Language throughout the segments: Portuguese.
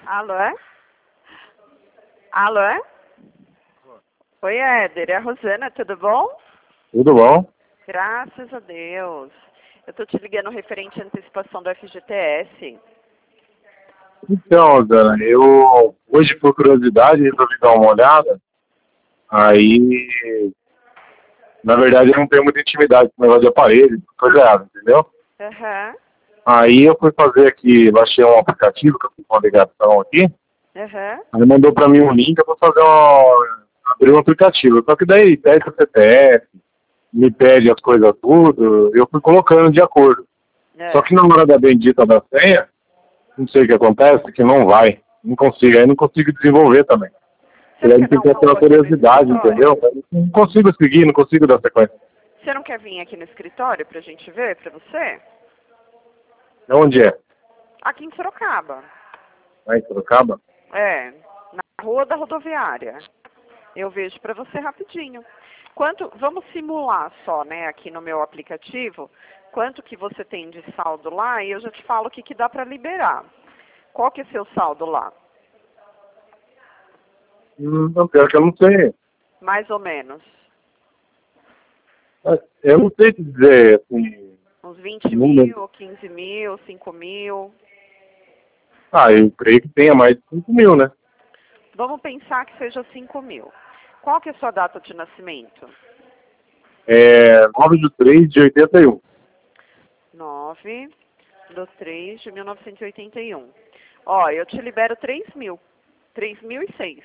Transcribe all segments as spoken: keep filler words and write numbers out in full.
Alô? Alô? Oi, Éder, é a Rosana, tudo bom? Tudo bom? Graças a Deus. Eu tô te ligando referente à antecipação do F G T S. Então, Dana, eu hoje por curiosidade resolvi dar uma olhada. Aí, na verdade, eu não tenho muita intimidade com o negócio de aparelho, coisa errada, entendeu? Aham, Aí eu fui fazer aqui, baixei um aplicativo que eu fiz uma ligação aqui. aham. Aí mandou pra mim um link para fazer uma, abrir um aplicativo. Só que daí pede o C P F, me pede as coisas tudo, eu fui colocando de acordo. Só É. que na hora da bendita da senha, não sei o que acontece, que não vai. Não consigo, aí não consigo desenvolver também. Você E não aí quer dar tem um que ter pulo uma aqui no curiosidade, entendeu? escritório? Não consigo seguir, não consigo dar sequência. Você não quer vir aqui no escritório pra gente ver, pra você? Onde é? Aqui em Sorocaba. Aí, Sorocaba? É, na rua da rodoviária. Eu vejo pra você rapidinho. Quanto, vamos simular só, né, aqui no meu aplicativo, quanto que você tem de saldo lá e eu já te falo o que, que dá pra liberar. Qual que é seu saldo lá? Hum, não, pior que eu não sei. Mais ou menos. Eu não sei te dizer, assim, Uns vinte número. mil, quinze mil, cinco mil. Ah, eu creio que tenha mais de cinco mil, né? Vamos pensar que seja cinco mil. Qual que é a sua data de nascimento? É nove de três de oitenta e um. nove de três de mil novecentos e oitenta e um. Ó, eu te libero três mil. três mil e seis.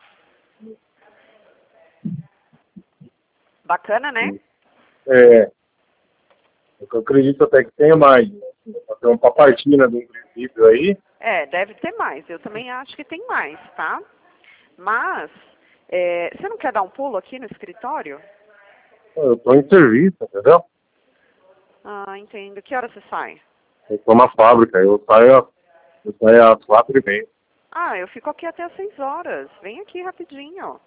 Bacana, né? É, eu acredito até que tenha mais. Fazer uma papartina de um princípio aí. É, deve ter mais. Eu também acho que tem mais, tá? Mas, é, você não quer dar um pulo aqui no escritório? Eu tô em serviço, entendeu? Ah, entendo. Que hora você sai? Eu tô na fábrica, eu saio, eu saio às quatro e meia. Ah, eu fico aqui até às seis horas. Vem aqui rapidinho.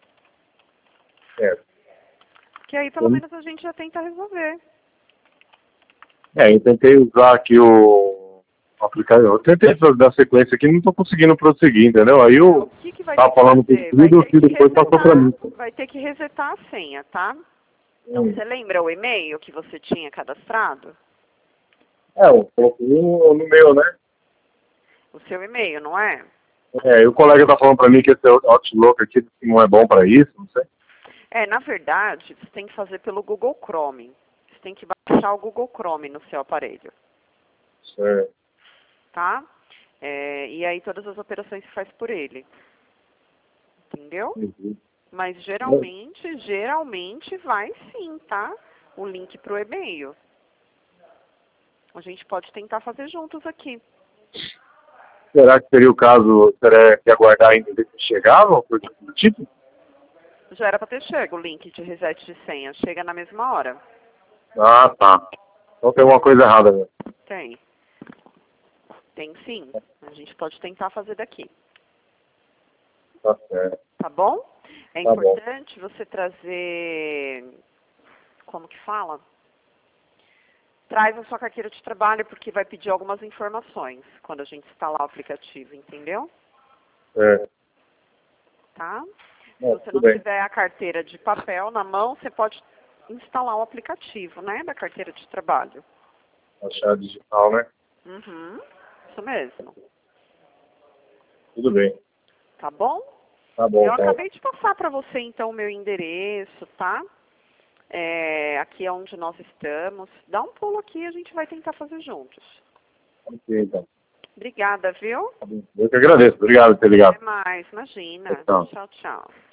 É, Que aí pelo menos a gente já tenta resolver. é, eu tentei usar aqui o aplicativo. Eu tentei dar sequência aqui, não tô conseguindo prosseguir, entendeu? Aí É, o eu que, que vai ter tava que falando com o fazer? Vai filho, o ter filho que depois passou pra resetar, mim. vai ter que resetar a senha, tá? Então, Hum. você lembra o e-mail que você tinha cadastrado? É, eu coloquei no, no meu, né? O seu e-mail, não é? É, e o colega tá falando pra mim que esse Outlook aqui não é bom pra isso, não sei. É, na verdade, você tem que fazer pelo Google Chrome. Você tem que baixar o Google Chrome no seu aparelho, É. tá? É, e aí todas as operações se faz por ele. Entendeu? Uhum. Mas geralmente, geralmente vai sim, tá? O link pro e-mail. A gente pode tentar fazer juntos aqui. Será que seria o caso, teria que aguardar ainda ver se chegava, ou coisa do tipo? Já era para ter chego o link de reset de senha. Chega na mesma hora. Ah, tá. Então tem alguma coisa errada mesmo. Tem. Tem sim. A gente pode tentar fazer daqui. Tá certo. Tá bom? É Tá bom. importante você trazer... Como que fala? Traz a sua carteira de trabalho, porque vai pedir algumas informações quando a gente instalar o aplicativo, entendeu? É. Tá? Se Não, você tudo não bem. tiver a carteira de papel na mão, você pode instalar o aplicativo, né? Da carteira de trabalho. Achar digital, né? Uhum. Isso mesmo. Tudo bem. Tá bom? Tá bom, Eu então. acabei de passar para você, então, o meu endereço, tá? É, aqui é onde nós estamos. Dá um pulo aqui e a gente vai tentar fazer juntos. Ok, então. Obrigada, viu? Tá bom. Eu que agradeço. Obrigado por ter ligado. Até mais, imagina. Tchau. Tchau, tchau.